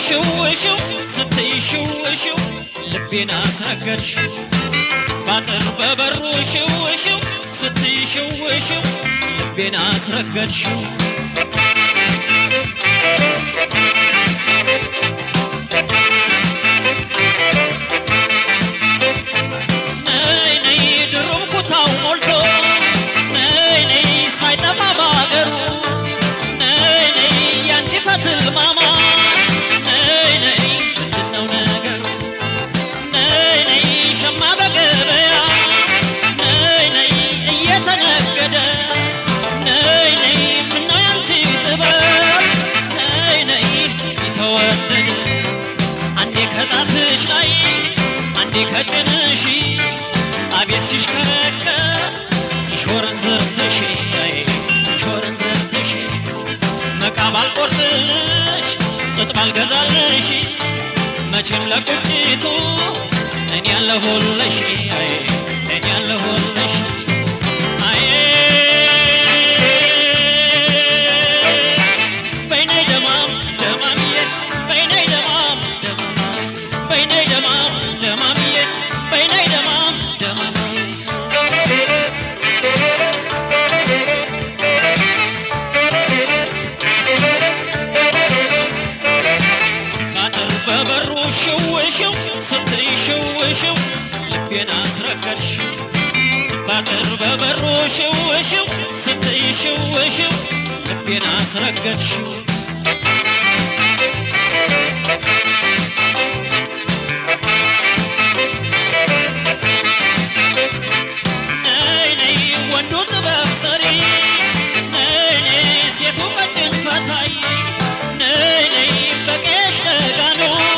ሽው ስትይሽው ልቤን አስረገርሽው ባጥር በበሩ ሽው ስትይሽው ልቤን አስረገርሽው ከጭንሺ አቤት ሲሽከረከ ሲሾርን ዘርተሽ ሲሾርን ዘርተሽ መቃባል ቆርጥልሽ ጥጥባል ገዛልሽ መቼም ለቁጭቱ እኔ ያለሁልሽ እኔ ያለሁልሽ ስትይሽው ልቤን አስረገርሽው ባጥር በበሩ ሽው ስትይሽው ልቤን አስረገርሽው ነይ ወንዱ ጥበብ ሰሪ ነይ ሴቱ ቀጭን ፈታይ ነይ በቄሽ ተጋኑ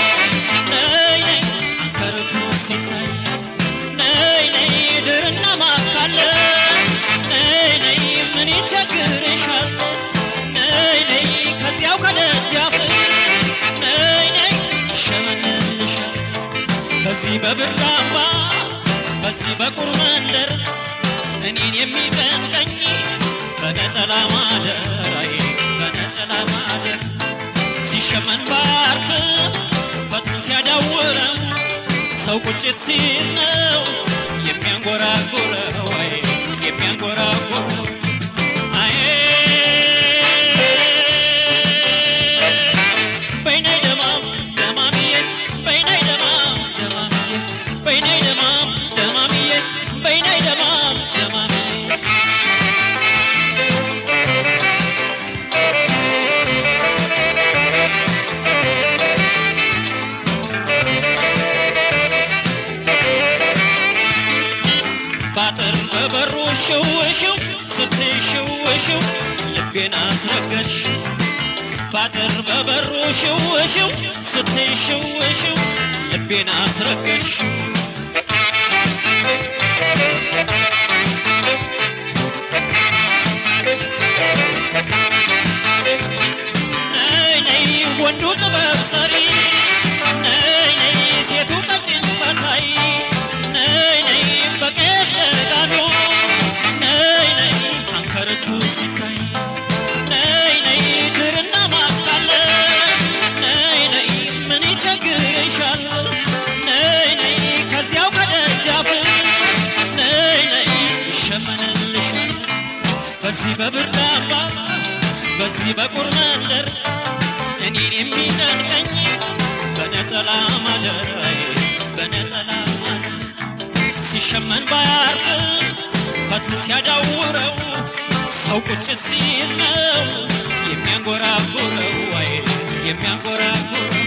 በዚህ በብርዳማ በዚህ በቁርመንደር እኔን የሚበንቀኝ በነጠላ ማደር በነጠላ ማደር ሲሸመን ባርፍ ፈጥኖ ሲያዳውረው ሰው ቁጭት ሲይዝ ነው የሚያንጎራጉረው የሚያንጎራጉረው ባጥር በበሩ ሽው ስትይሽው ልቤን አስረገርሽው ባጥር በበሩ ሽው ስትይሽው ልቤን አስረገርሽው ነይ ወንዱ ጥበብ ሰሪ ነይ ሴቱ ቀጭን ፈታይ በዚህ በብርዳማ በዚህ በቁርመንደር እኔን የሚጨንቀኝ በነጠላ ማደር በነጠላ ማደር ሲሸመን ባያርፍ ፈጥኖ ሲያዳውረው ሰው ቁጭት ሲይዝ ነው የሚያንጎራጉረው የሚያንጎራጉረው